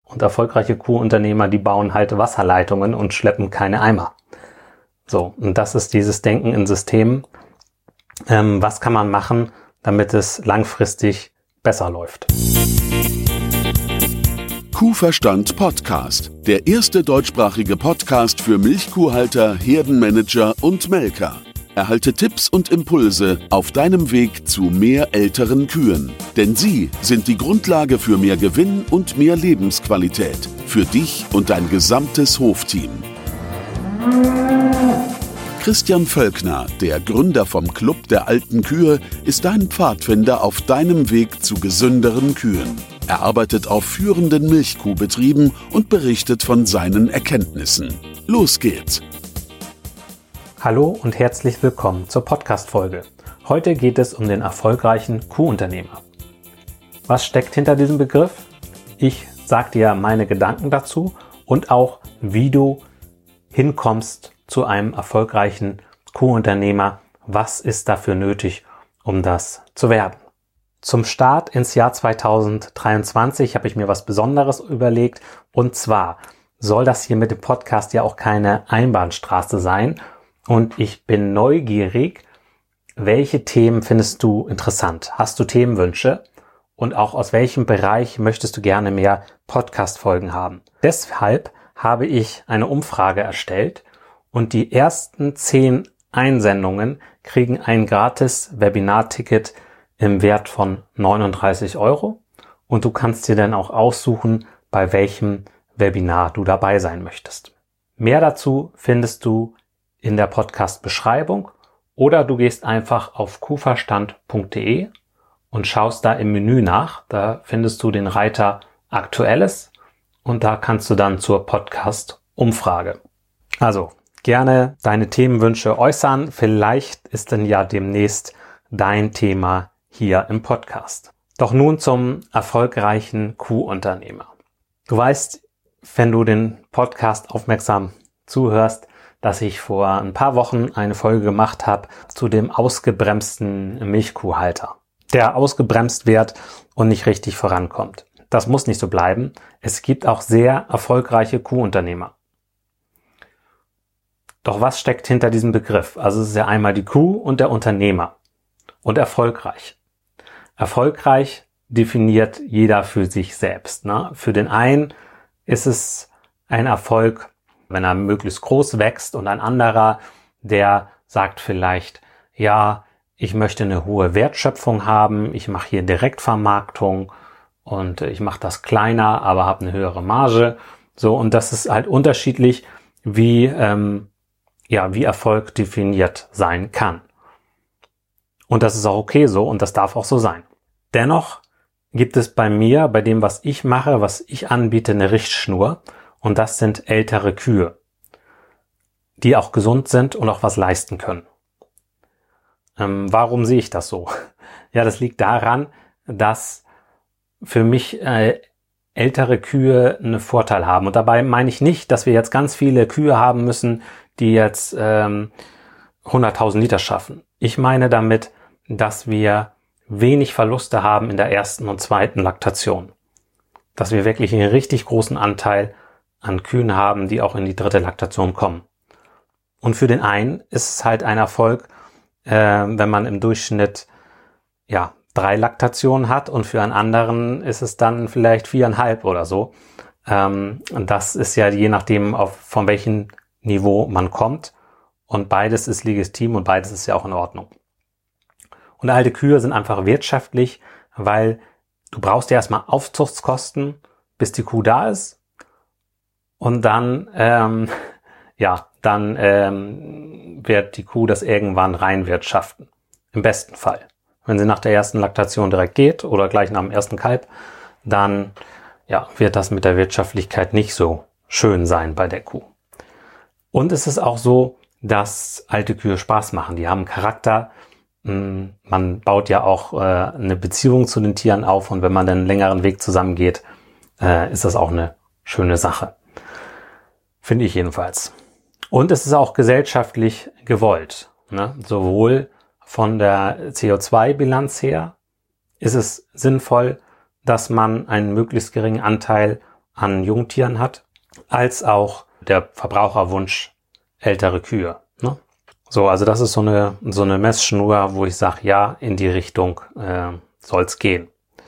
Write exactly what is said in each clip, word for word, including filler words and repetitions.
Und erfolgreiche Kuhunternehmer, die bauen halt Wasserleitungen und schleppen keine Eimer. So, und das ist dieses Denken in Systemen. Ähm, was kann man machen, damit es langfristig besser läuft? Kuhverstand Podcast, der erste deutschsprachige Podcast für Milchkuhhalter, Herdenmanager und Melker. Erhalte Tipps und Impulse auf deinem Weg zu mehr älteren Kühen. Denn sie sind die Grundlage für mehr Gewinn und mehr Lebensqualität. Für dich und dein gesamtes Hofteam. Christian Völkner, der Gründer vom Club der alten Kühe, ist dein Pfadfinder auf deinem Weg zu gesünderen Kühen. Er arbeitet auf führenden Milchkuhbetrieben und berichtet von seinen Erkenntnissen. Los geht's! Hallo und herzlich willkommen zur Podcast-Folge. Heute geht es um den erfolgreichen Kuhunternehmer. Was steckt hinter diesem Begriff? Ich sage dir meine Gedanken dazu und auch, wie du hinkommst zu einem erfolgreichen Kuhunternehmer. Was ist dafür nötig, um das zu werden? Zum Start ins Jahr zweitausenddreiundzwanzig habe ich mir was Besonderes überlegt. Und zwar soll das hier mit dem Podcast ja auch keine Einbahnstraße sein. Und ich bin neugierig, welche Themen findest du interessant? Hast du Themenwünsche? Und auch aus welchem Bereich möchtest du gerne mehr Podcast-Folgen haben? Deshalb habe ich eine Umfrage erstellt und die ersten zehn Einsendungen kriegen ein gratis Webinar-Ticket im Wert von neununddreißig Euro. Und du kannst dir dann auch aussuchen, bei welchem Webinar du dabei sein möchtest. Mehr dazu findest du in der Podcast-Beschreibung oder du gehst einfach auf kuhverstand punkt de und schaust da im Menü nach. Da findest du den Reiter Aktuelles und da kannst du dann zur Podcast-Umfrage. Also gerne deine Themenwünsche äußern. Vielleicht ist dann ja demnächst dein Thema hier im Podcast. Doch nun zum erfolgreichen Kuhunternehmer. Du weißt, wenn du den Podcast aufmerksam zuhörst, dass ich vor ein paar Wochen eine Folge gemacht habe zu dem ausgebremsten Milchkuhhalter, der ausgebremst wird und nicht richtig vorankommt. Das muss nicht so bleiben. Es gibt auch sehr erfolgreiche Kuhunternehmer. Doch was steckt hinter diesem Begriff? Also es ist ja einmal die Kuh und der Unternehmer. Und erfolgreich. Erfolgreich definiert jeder für sich selbst, ne? Für den einen ist es ein Erfolg, wenn er möglichst groß wächst, und ein anderer, der sagt vielleicht, ja, ich möchte eine hohe Wertschöpfung haben, ich mache hier Direktvermarktung und ich mache das kleiner, aber habe eine höhere Marge. So, und das ist halt unterschiedlich, wie ähm, ja, wie Erfolg definiert sein kann. Und das ist auch okay so und das darf auch so sein. Dennoch gibt es bei mir, bei dem, was ich mache, was ich anbiete, eine Richtschnur. Und das sind ältere Kühe, die auch gesund sind und auch was leisten können. Ähm, warum sehe ich das so? Ja, das liegt daran, dass für mich äh, ältere Kühe einen Vorteil haben. Und dabei meine ich nicht, dass wir jetzt ganz viele Kühe haben müssen, die jetzt ähm, hunderttausend Liter schaffen. Ich meine damit, dass wir wenig Verluste haben in der ersten und zweiten Laktation. Dass wir wirklich einen richtig großen Anteil an Kühen haben, die auch in die dritte Laktation kommen. Und für den einen ist es halt ein Erfolg, äh, wenn man im Durchschnitt ja drei Laktationen hat, und für einen anderen ist es dann vielleicht viereinhalb oder so. Ähm, und das ist ja je nachdem, auf von welchem Niveau man kommt. Und beides ist legitim und beides ist ja auch in Ordnung. Und alte Kühe sind einfach wirtschaftlich, weil du brauchst ja erstmal Aufzuchtskosten, bis die Kuh da ist. Und dann, ähm, ja, dann ähm, wird die Kuh das irgendwann reinwirtschaften. Im besten Fall. Wenn sie nach der ersten Laktation direkt geht oder gleich nach dem ersten Kalb, dann ja, wird das mit der Wirtschaftlichkeit nicht so schön sein bei der Kuh. Und es ist auch so, dass alte Kühe Spaß machen. Die haben Charakter. Man baut ja auch äh, eine Beziehung zu den Tieren auf, und wenn man dann einen längeren Weg zusammen geht, äh, ist das auch eine schöne Sache. Finde ich jedenfalls. Und es ist auch gesellschaftlich gewollt, ne? Sowohl von der C O zwei Bilanz her ist es sinnvoll, dass man einen möglichst geringen Anteil an Jungtieren hat, als auch der Verbraucherwunsch ältere Kühe. Ne? So, also das ist so eine so eine Messschnur, wo ich sage, ja, in die Richtung äh, soll es gehen.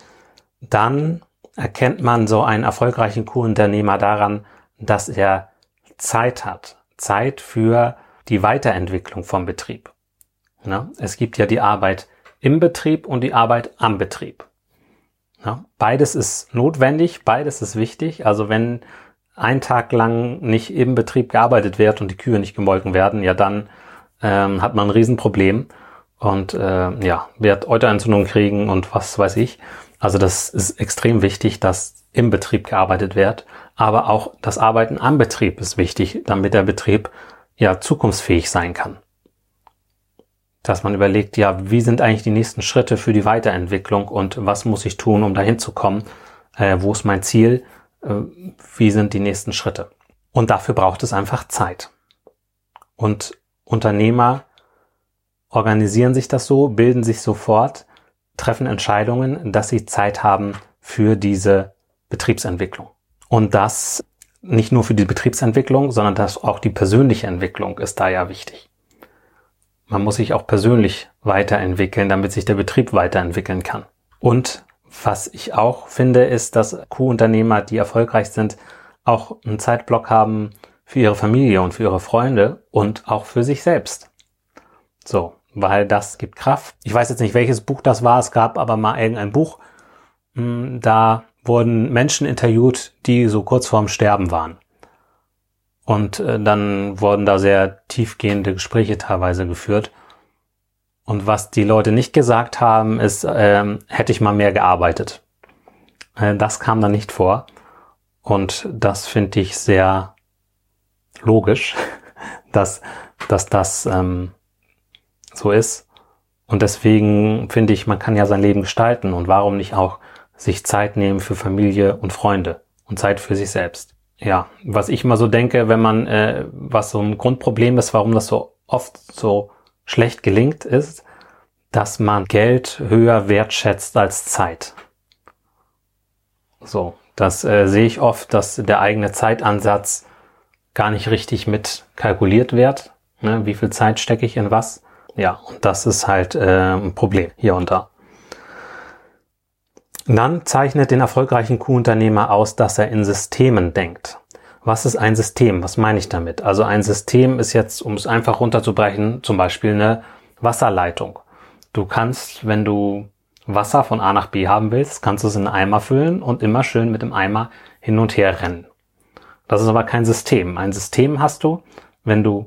Dann erkennt man so einen erfolgreichen Kuhunternehmer daran, dass er Zeit hat. Zeit für die Weiterentwicklung vom Betrieb. Ja, es gibt ja die Arbeit im Betrieb und die Arbeit am Betrieb. Ja, beides ist notwendig, beides ist wichtig. Also wenn ein Tag lang nicht im Betrieb gearbeitet wird und die Kühe nicht gemolken werden, ja dann ähm, hat man ein Riesenproblem und äh, ja, wird Euterentzündung kriegen und was weiß ich. Also das ist extrem wichtig, dass im Betrieb gearbeitet wird, aber auch das Arbeiten am Betrieb ist wichtig, damit der Betrieb ja zukunftsfähig sein kann. Dass man überlegt, ja, wie sind eigentlich die nächsten Schritte für die Weiterentwicklung und was muss ich tun, um dahin zu kommen? Äh, wo ist mein Ziel? Äh, wie sind die nächsten Schritte? Und dafür braucht es einfach Zeit. Und Unternehmer organisieren sich das so, bilden sich sofort, treffen Entscheidungen, dass sie Zeit haben für diese Betriebsentwicklung. Und das nicht nur für die Betriebsentwicklung, sondern das auch die persönliche Entwicklung ist da ja wichtig. Man muss sich auch persönlich weiterentwickeln, damit sich der Betrieb weiterentwickeln kann. Und was ich auch finde, ist, dass Kuhunternehmer, die erfolgreich sind, auch einen Zeitblock haben für ihre Familie und für ihre Freunde und auch für sich selbst. So, weil das gibt Kraft. Ich weiß jetzt nicht, welches Buch das war. Es gab aber mal irgendein Buch, da wurden Menschen interviewt, die so kurz vorm Sterben waren. Und äh, dann wurden da sehr tiefgehende Gespräche teilweise geführt. Und was die Leute nicht gesagt haben, ist, ähm, hätte ich mal mehr gearbeitet. Äh, das kam da nicht vor. Und das finde ich sehr logisch, dass, dass das ähm, so ist. Und deswegen finde ich, man kann ja sein Leben gestalten. Und warum nicht auch sich Zeit nehmen für Familie und Freunde und Zeit für sich selbst? Ja, was ich immer so denke, wenn man, äh, was so ein Grundproblem ist, warum das so oft so schlecht gelingt, ist, dass man Geld höher wertschätzt als Zeit. So, das äh, sehe ich oft, dass der eigene Zeitansatz gar nicht richtig mit kalkuliert wird. Ne? Wie viel Zeit stecke ich in was? Ja, und das ist halt äh, ein Problem hier und da. Dann zeichnet den erfolgreichen Kuhunternehmer aus, dass er in Systemen denkt. Was ist ein System? Was meine ich damit? Also ein System ist jetzt, um es einfach runterzubrechen, zum Beispiel eine Wasserleitung. Du kannst, wenn du Wasser von A nach B haben willst, kannst du es in einen Eimer füllen und immer schön mit dem Eimer hin und her rennen. Das ist aber kein System. Ein System hast du, wenn du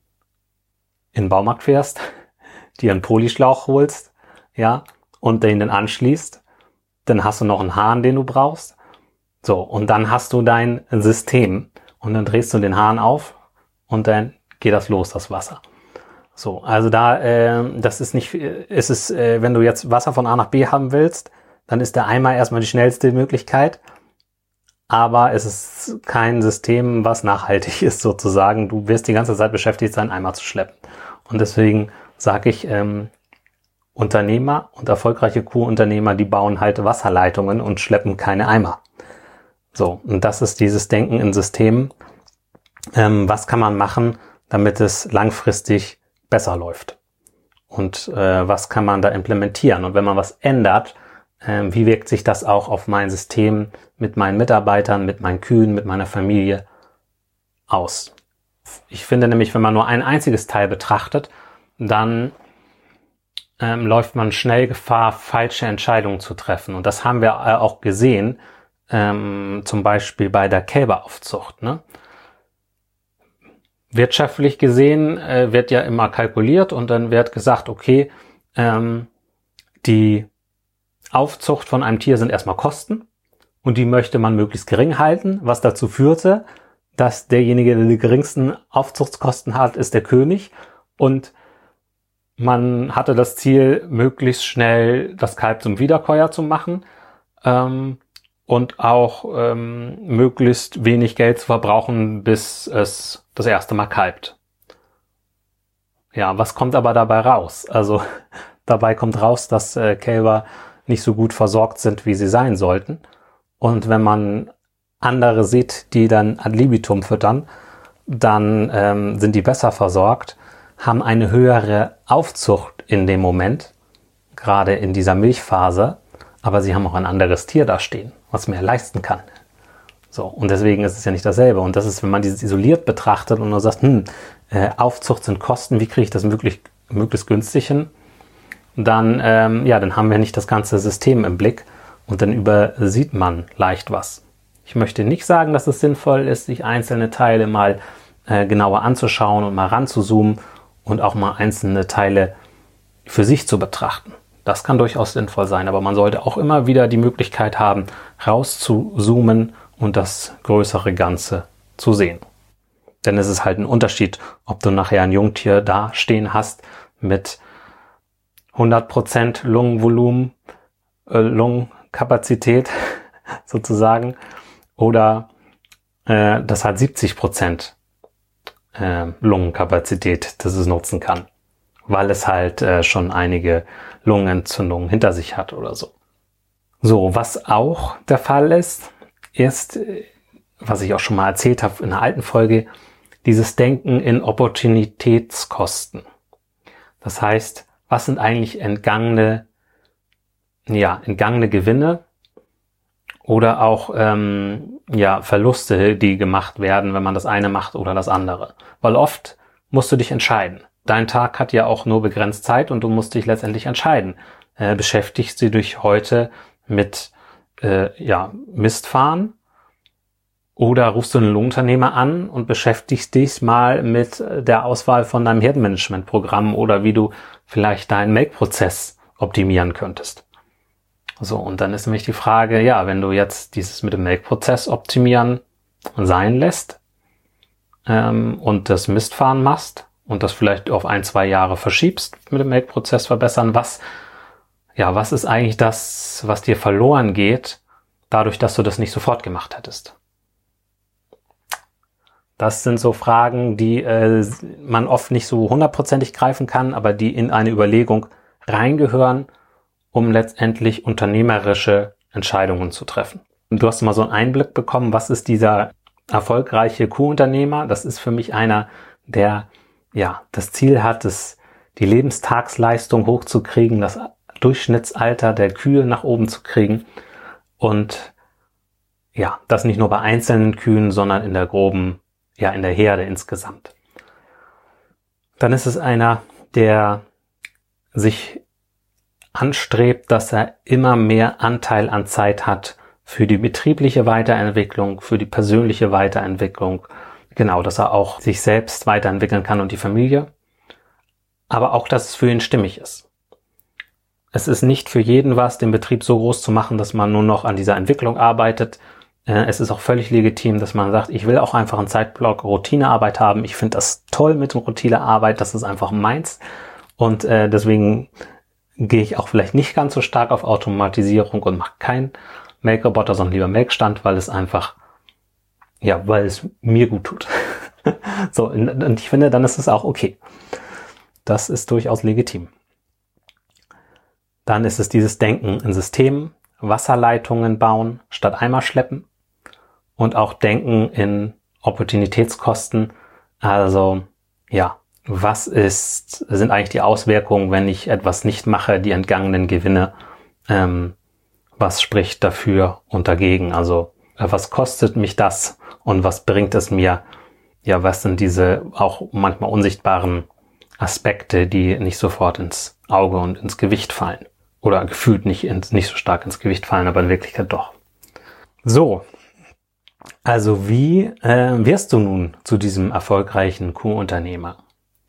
in den Baumarkt fährst, dir einen Polyschlauch holst, ja, und den dann anschließt. Dann hast du noch einen Hahn, den du brauchst. So, und dann hast du dein System. Und dann drehst du den Hahn auf und dann geht das los, das Wasser. So, also da, äh, das ist nicht, ist es, äh, wenn du jetzt Wasser von A nach B haben willst, dann ist der Eimer erstmal die schnellste Möglichkeit. Aber es ist kein System, was nachhaltig ist sozusagen. Du wirst die ganze Zeit beschäftigt sein, Eimer zu schleppen. Und deswegen sage ich, ähm, Unternehmer und erfolgreiche Kuhunternehmer, die bauen halt Wasserleitungen und schleppen keine Eimer. So, und das ist dieses Denken in Systemen. Ähm, was kann man machen, damit es langfristig besser läuft? Und äh, was kann man da implementieren? Und wenn man was ändert, äh, wie wirkt sich das auch auf mein System mit meinen Mitarbeitern, mit meinen Kühen, mit meiner Familie aus? Ich finde nämlich, wenn man nur ein einziges Teil betrachtet, dann Ähm, läuft man schnell Gefahr, falsche Entscheidungen zu treffen. Und das haben wir äh, auch gesehen, ähm, zum Beispiel bei der Kälberaufzucht. Ne? Wirtschaftlich gesehen äh, wird ja immer kalkuliert und dann wird gesagt, okay, ähm, die Aufzucht von einem Tier sind erstmal Kosten und die möchte man möglichst gering halten, was dazu führte, dass derjenige, der die geringsten Aufzuchtskosten hat, ist der König und man hatte das Ziel, möglichst schnell das Kalb zum Wiederkäuer zu machen ähm, und auch ähm, möglichst wenig Geld zu verbrauchen, bis es das erste Mal kalbt. Ja, was kommt aber dabei raus? Also dabei kommt raus, dass äh, Kälber nicht so gut versorgt sind, wie sie sein sollten. Und wenn man andere sieht, die dann ad libitum füttern, dann ähm, sind die besser versorgt, haben eine höhere Aufzucht in dem Moment, gerade in dieser Milchphase, aber sie haben auch ein anderes Tier da stehen, was mehr leisten kann. So, und deswegen ist es ja nicht dasselbe. Und das ist, wenn man dieses isoliert betrachtet und nur sagt, hm, äh, Aufzucht sind Kosten, wie kriege ich das möglich, möglichst günstig hin? Dann, ähm, ja, dann haben wir nicht das ganze System im Blick und dann übersieht man leicht was. Ich möchte nicht sagen, dass es sinnvoll ist, sich einzelne Teile mal äh, genauer anzuschauen und mal ranzuzoomen und auch mal einzelne Teile für sich zu betrachten. Das kann durchaus sinnvoll sein, aber man sollte auch immer wieder die Möglichkeit haben, rauszuzoomen und das größere Ganze zu sehen. Denn es ist halt ein Unterschied, ob du nachher ein Jungtier da stehen hast mit hundert Prozent Lungenvolumen, äh, Lungenkapazität sozusagen, oder äh, das hat siebzig Prozent äh, Lungenkapazität, das es nutzen kann, weil es halt äh, schon einige Lungenentzündungen hinter sich hat oder so. So, was auch der Fall ist, ist, was ich auch schon mal erzählt habe in einer alten Folge, dieses Denken in Opportunitätskosten. Das heißt, was sind eigentlich entgangene, ja, entgangene Gewinne oder auch ähm, ja, Verluste, die gemacht werden, wenn man das eine macht oder das andere. Weil oft musst du dich entscheiden. Dein Tag hat ja auch nur begrenzt Zeit und du musst dich letztendlich entscheiden. Äh, beschäftigst du dich heute mit äh, ja, Mistfahren oder rufst du einen Lohnunternehmer an und beschäftigst dich mal mit der Auswahl von deinem Herdenmanagementprogramm oder wie du vielleicht deinen Melkprozess optimieren könntest. So, und dann ist nämlich die Frage, ja, wenn du jetzt dieses mit dem Melkprozess optimieren sein lässt ähm, und das Mistfahren machst und das vielleicht auf ein, zwei Jahre verschiebst mit dem Melkprozess verbessern, was, ja, was ist eigentlich das, was dir verloren geht, dadurch, dass du das nicht sofort gemacht hättest? Das sind so Fragen, die äh, man oft nicht so hundertprozentig greifen kann, aber die in eine Überlegung reingehören, um letztendlich unternehmerische Entscheidungen zu treffen. Und du hast mal so einen Einblick bekommen, was ist dieser erfolgreiche Kuhunternehmer? Das ist für mich einer, der ja das Ziel hat, das, die Lebenstagsleistung hochzukriegen, das Durchschnittsalter der Kühe nach oben zu kriegen und ja, das nicht nur bei einzelnen Kühen, sondern in der groben, ja, in der Herde insgesamt. Dann ist es einer, der sich anstrebt, dass er immer mehr Anteil an Zeit hat für die betriebliche Weiterentwicklung, für die persönliche Weiterentwicklung. Genau, dass er auch sich selbst weiterentwickeln kann und die Familie. Aber auch, dass es für ihn stimmig ist. Es ist nicht für jeden was, den Betrieb so groß zu machen, dass man nur noch an dieser Entwicklung arbeitet. Es ist auch völlig legitim, dass man sagt, ich will auch einfach einen Zeitblock Routinearbeit haben. Ich finde das toll mit Routinearbeit, das ist einfach meins. Und äh, deswegen gehe ich auch vielleicht nicht ganz so stark auf Automatisierung und mache keinen Melkroboter, sondern lieber Melkstand, weil es einfach, ja, weil es mir gut tut. So, und ich finde, dann ist es auch okay. Das ist durchaus legitim. Dann ist es dieses Denken in Systemen, Wasserleitungen bauen statt Eimer schleppen und auch Denken in Opportunitätskosten. Also, ja, was ist, sind eigentlich die Auswirkungen, wenn ich etwas nicht mache, die entgangenen Gewinne, ähm, was spricht dafür und dagegen? Also, äh, was kostet mich das und was bringt es mir? Ja, was sind diese auch manchmal unsichtbaren Aspekte, die nicht sofort ins Auge und ins Gewicht fallen? Oder gefühlt nicht, ins, nicht so stark ins Gewicht fallen, aber in Wirklichkeit doch. So, also wie äh, wirst du nun zu diesem erfolgreichen Kuhunternehmer?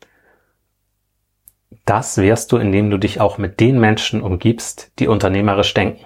Das wirst du, indem du dich auch mit den Menschen umgibst, die unternehmerisch denken.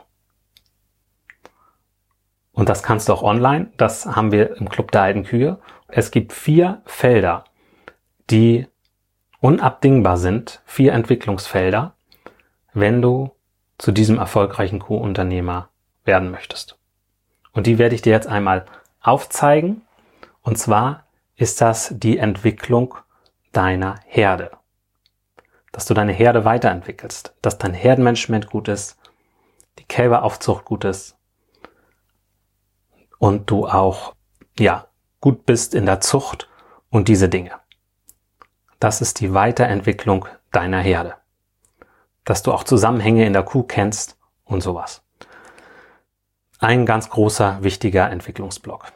Und das kannst du auch online, das haben wir im Club der alten Kühe. Es gibt vier Felder, die unabdingbar sind, vier Entwicklungsfelder, wenn du zu diesem erfolgreichen Kuhunternehmer werden möchtest. Und die werde ich dir jetzt einmal aufzeigen. Und zwar ist das die Entwicklung deiner Herde. Dass du deine Herde weiterentwickelst, dass dein Herdenmanagement gut ist, die Kälberaufzucht gut ist und du auch, ja, gut bist in der Zucht und diese Dinge. Das ist die Weiterentwicklung deiner Herde. Dass du auch Zusammenhänge in der Kuh kennst und sowas. Ein ganz großer, wichtiger Entwicklungsblock.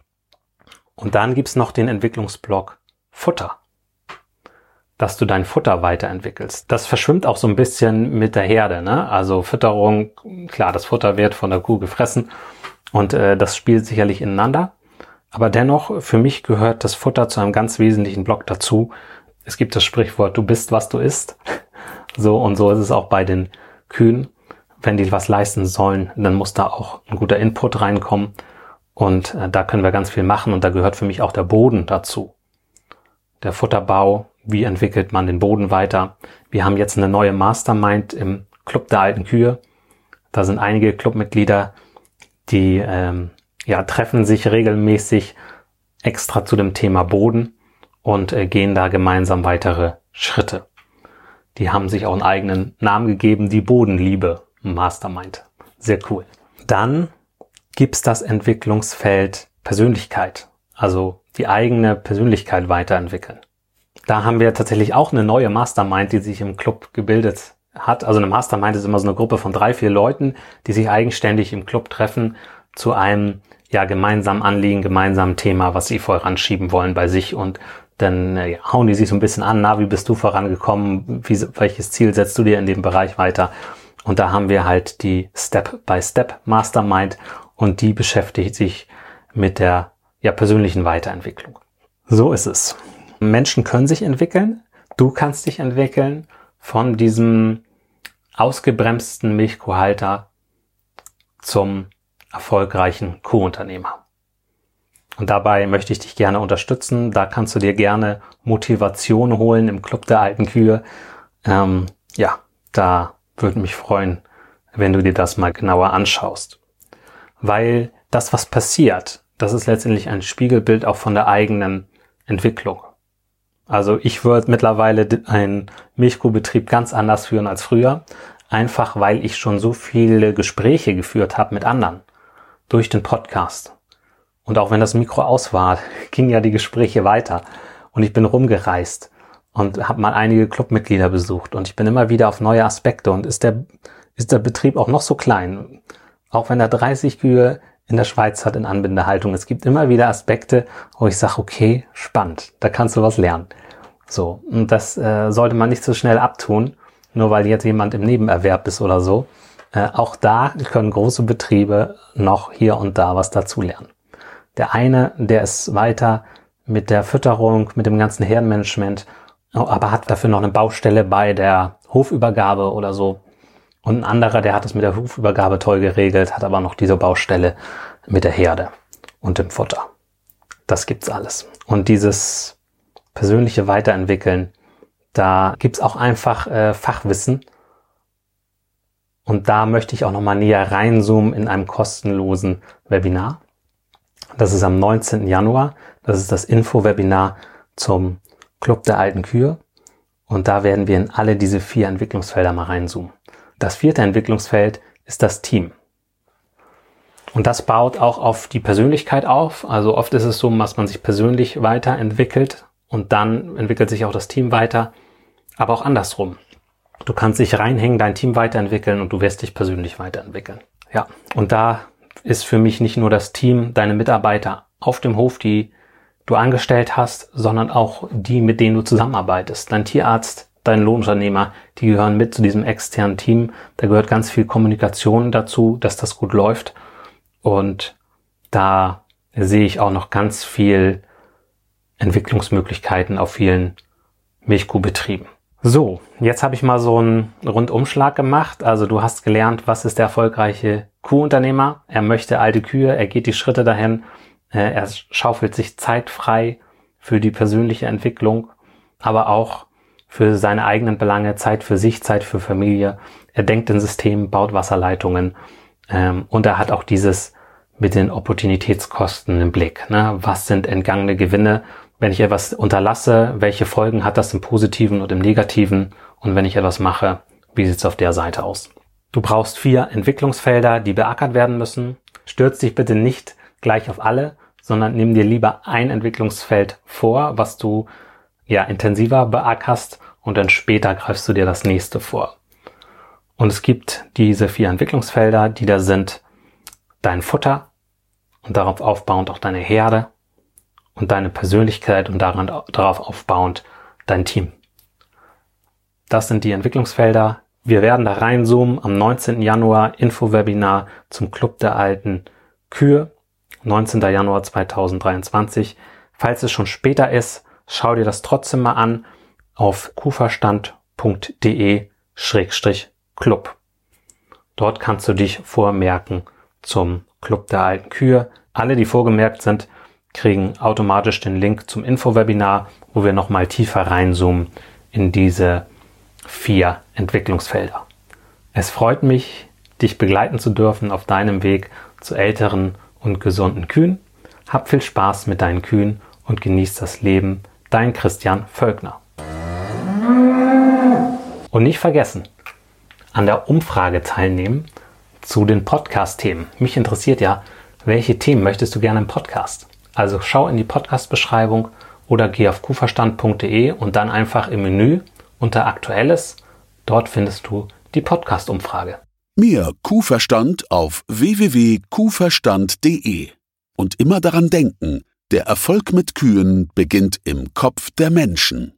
Und dann gibt's noch den Entwicklungsblock Futter. Dass du dein Futter weiterentwickelst. Das verschwimmt auch so ein bisschen mit der Herde, ne? Also Fütterung, klar, das Futter wird von der Kuh gefressen und äh, das spielt sicherlich ineinander. Aber dennoch, für mich gehört das Futter zu einem ganz wesentlichen Block dazu. Es gibt das Sprichwort, du bist, was du isst. So und so ist es auch bei den Kühen. Wenn die was leisten sollen, dann muss da auch ein guter Input reinkommen. Und äh, da können wir ganz viel machen. Und da gehört für mich auch der Boden dazu. Der Futterbau, wie entwickelt man den Boden weiter? Wir haben jetzt eine neue Mastermind im Club der alten Kühe. Da sind einige Clubmitglieder, die ähm, ja treffen sich regelmäßig extra zu dem Thema Boden und äh, gehen da gemeinsam weitere Schritte. Die haben sich auch einen eigenen Namen gegeben, die Bodenliebe Mastermind. Sehr cool. Dann gibt's das Entwicklungsfeld Persönlichkeit, also die eigene Persönlichkeit weiterentwickeln. Da haben wir tatsächlich auch eine neue Mastermind, die sich im Club gebildet hat. Also eine Mastermind ist immer so eine Gruppe von drei, vier Leuten, die sich eigenständig im Club treffen zu einem ja gemeinsamen Anliegen, gemeinsamen Thema, was sie voranschieben wollen bei sich. Und dann ja, hauen die sich so ein bisschen an, na, wie bist du vorangekommen, wie, welches Ziel setzt du dir in dem Bereich weiter? Und da haben wir halt die Step-by-Step-Mastermind und die beschäftigt sich mit der ja persönlichen Weiterentwicklung. So ist es. Menschen können sich entwickeln, du kannst dich entwickeln von diesem ausgebremsten Milchkuhhalter zum erfolgreichen Kuhunternehmer. Und dabei möchte ich dich gerne unterstützen. Da kannst du dir gerne Motivation holen im Club der alten Kühe. Ähm, ja, da würde mich freuen, wenn du dir das mal genauer anschaust. Weil das, was passiert, das ist letztendlich ein Spiegelbild auch von der eigenen Entwicklung. Also ich würde mittlerweile einen Milchkuhbetrieb ganz anders führen als früher, einfach weil ich schon so viele Gespräche geführt habe mit anderen durch den Podcast. Und auch wenn das Mikro aus war, gingen ja die Gespräche weiter und ich bin rumgereist und habe mal einige Clubmitglieder besucht und ich bin immer wieder auf neue Aspekte und ist der ist der Betrieb auch noch so klein, auch wenn er dreißig Kühe in der Schweiz hat in Anbindehaltung. Es gibt immer wieder Aspekte, wo ich sage, okay, spannend, da kannst du was lernen. So, und das äh, sollte man nicht so schnell abtun, nur weil jetzt jemand im Nebenerwerb ist oder so. Äh, auch da können große Betriebe noch hier und da was dazulernen. Der eine, der ist weiter mit der Fütterung, mit dem ganzen Herdenmanagement, aber hat dafür noch eine Baustelle bei der Hofübergabe oder so. Und ein anderer, der hat es mit der Hofübergabe toll geregelt, hat aber noch diese Baustelle mit der Herde und dem Futter. Das gibt's alles. Und dieses persönliche Weiterentwickeln, da gibt's auch einfach äh, Fachwissen. Und da möchte ich auch nochmal näher reinzoomen in einem kostenlosen Webinar. Das ist am neunzehnten Januar. Das ist das Info-Webinar zum Club der alten Kühe. Und da werden wir in alle diese vier Entwicklungsfelder mal reinzoomen. Das vierte Entwicklungsfeld ist das Team. Und das baut auch auf die Persönlichkeit auf. Also oft ist es so, dass man sich persönlich weiterentwickelt und dann entwickelt sich auch das Team weiter. Aber auch andersrum. Du kannst dich reinhängen, dein Team weiterentwickeln und du wirst dich persönlich weiterentwickeln. Ja, und da ist für mich nicht nur das Team, deine Mitarbeiter auf dem Hof, die du angestellt hast, sondern auch die, mit denen du zusammenarbeitest. Dein Tierarzt, dein Lohnunternehmer, die gehören mit zu diesem externen Team. Da gehört ganz viel Kommunikation dazu, dass das gut läuft. Und da sehe ich auch noch ganz viel Entwicklungsmöglichkeiten auf vielen Milchkuhbetrieben. So, jetzt habe ich mal so einen Rundumschlag gemacht. Also du hast gelernt, was ist der erfolgreiche Kuhunternehmer? Er möchte alte Kühe, er geht die Schritte dahin, er schaufelt sich Zeit frei für die persönliche Entwicklung, aber auch für seine eigenen Belange, Zeit für sich, Zeit für Familie. Er denkt in Systemen, baut Wasserleitungen ähm, und er hat auch dieses mit den Opportunitätskosten im Blick. Ne? Was sind entgangene Gewinne? Wenn ich etwas unterlasse, welche Folgen hat das im Positiven und im Negativen? Und wenn ich etwas mache, wie sieht es auf der Seite aus? Du brauchst vier Entwicklungsfelder, die beackert werden müssen. Stürz dich bitte nicht gleich auf alle, sondern nimm dir lieber ein Entwicklungsfeld vor, was du ja intensiver beackerst und dann später greifst du dir das nächste vor. Und es gibt diese vier Entwicklungsfelder, die da sind: dein Futter und darauf aufbauend auch deine Herde und deine Persönlichkeit und daran, darauf aufbauend dein Team. Das sind die Entwicklungsfelder. Wir werden da reinzoomen am neunzehnten Januar, Info-Webinar zum Club der alten Kühe, neunzehnten Januar zweitausenddreiundzwanzig. Falls es schon später ist, schau dir das trotzdem mal an auf kuhverstand punkt de Schrägstrich Club. Dort kannst du dich vormerken zum Club der alten Kühe. Alle, die vorgemerkt sind, kriegen automatisch den Link zum Info-Webinar, wo wir nochmal tiefer reinzoomen in diese vier Entwicklungsfelder. Es freut mich, dich begleiten zu dürfen auf deinem Weg zu älteren und gesunden Kühen. Hab viel Spaß mit deinen Kühen und genieß das Leben. Dein Christian Völkner. Und nicht vergessen, an der Umfrage teilnehmen zu den Podcast-Themen. Mich interessiert ja, welche Themen möchtest du gerne im Podcast? Also schau in die Podcast-Beschreibung oder geh auf kuhverstand punkt de und dann einfach im Menü unter Aktuelles. Dort findest du die Podcast-Umfrage. Mehr Kuhverstand auf w w w punkt kuhverstand punkt de. Und immer daran denken, der Erfolg mit Kühen beginnt im Kopf der Menschen.